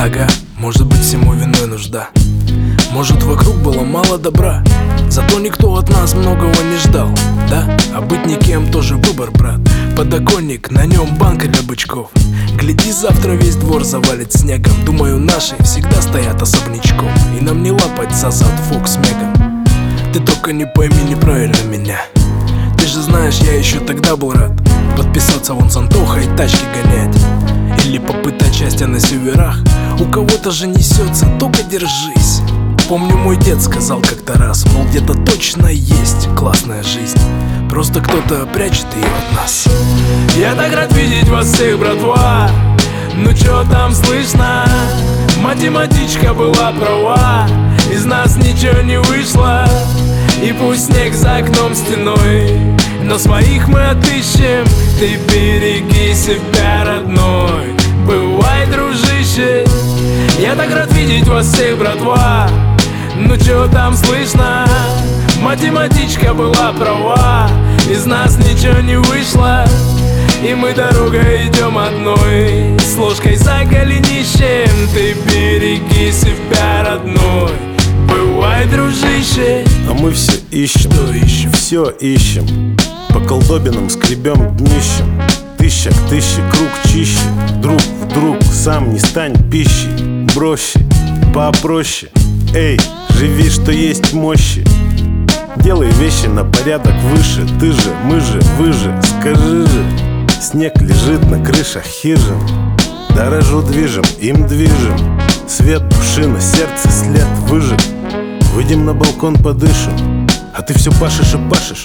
Ага, может быть, всему виной нужда. Может, вокруг было мало добра, зато никто от нас многого не ждал, да? А быть никем тоже выбор, брат. Подоконник, на нем банка для бычков. Гляди, завтра весь двор завалит снегом. Думаю, наши всегда стоят особнячком, и нам не лапать за зад Фоксмеган. Ты только не пойми неправильно меня. Ты же знаешь, я еще тогда был рад подписаться вон с Антохой и тачки гонять, или попытать счастья на северах. У кого-то же несется, только держись. Помню, мой дед сказал как-то раз, мол, где-то точно есть классная жизнь, просто кто-то прячет ее от нас. Я так рад видеть вас всех, братва. Ну чё там слышно? Математичка была права, из нас ничего не вышло. И пусть снег за окном стеной, но своих мы отыщем. Ты береги себя, родной. Бывай, дружище. Я так рад видеть вас всех, братва. Ну чё там слышно? Математичка была права, из нас ничего не вышло. И мы дорогой идем одной, с ложкой за голенищем. Ты береги себя, родной. Бывай, дружище. А мы все ищем, что ищем? Все ищем, по колдобинам скребем днищем. Тысяча к тысяче, круг чище. Друг в друг, сам не стань пищей. Проще, попроще. Эй, живи, что есть мощи. Делай вещи на порядок выше. Ты же, мы же, вы же, скажи же. Снег лежит на крышах хижин. Дорожу движем, им движем. Свет, пушина, сердце, след выжег. Выйдем на балкон, подышим. А ты все пашешь и пашешь.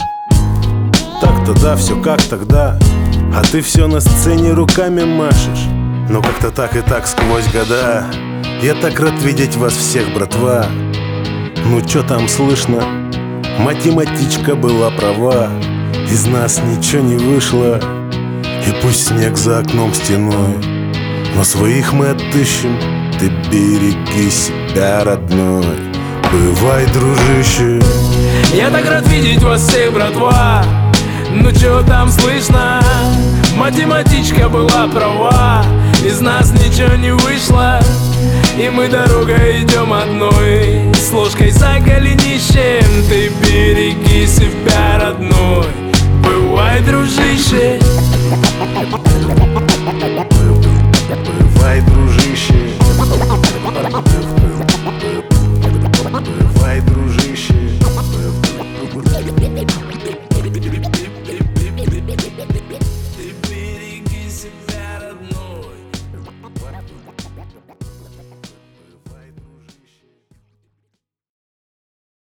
Так-то да, все как тогда. А ты все на сцене руками машешь. Но как-то так и так сквозь года. Я так рад видеть вас всех, братва. Ну чё там слышно? Математичка была права, из нас ничего не вышло. И пусть снег за окном стеной, но своих мы отыщем. Ты береги себя, родной. Бывай, дружище. Я так рад видеть вас всех, братва. Ну чё там слышно? Математичка была права, из нас ничего не вышло. И мы дорогой идем одной, с ложкой за голенищем. Ты береги себя, родной. Бывай, дружище. Бывай, дружище. Бывай, дружище.